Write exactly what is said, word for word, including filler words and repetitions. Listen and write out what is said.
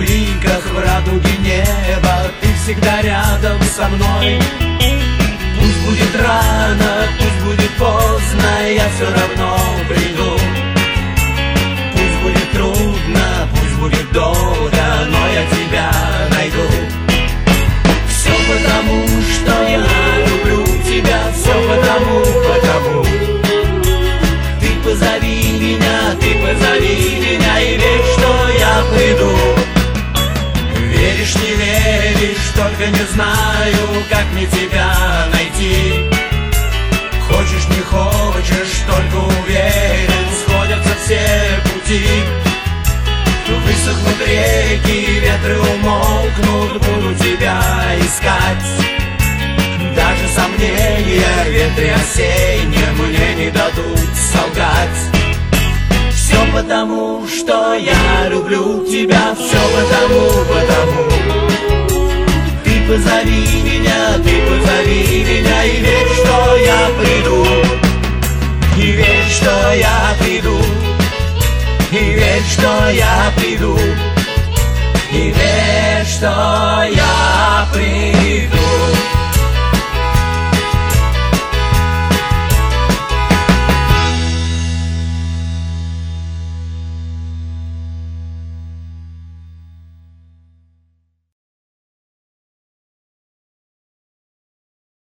бликах в радуге неба. Ты всегда рядом со мной. Пусть будет рано, пусть будет поздно, я все равно приду. Пусть будет трудно, пусть будет долго, но я тебя найду. Все потому, что я люблю тебя, все потому, потому. Ты позови меня, ты позови меня и верь, что я приду. Веришь, не веришь, только не знаю, как мне тебя найти. Хочешь, не хочешь, только уверен, сходятся все пути. Высохнут реки, ветры умолкнут, буду тебя искать. Даже сомнения в ветре осеннем мне не дадут солгать. Все потому, что я люблю тебя, все потому, потому. Ты позови меня, ты позови меня и верь, что я приду. И верь, что я приду. И верь, что я приду. И верь, что я приду.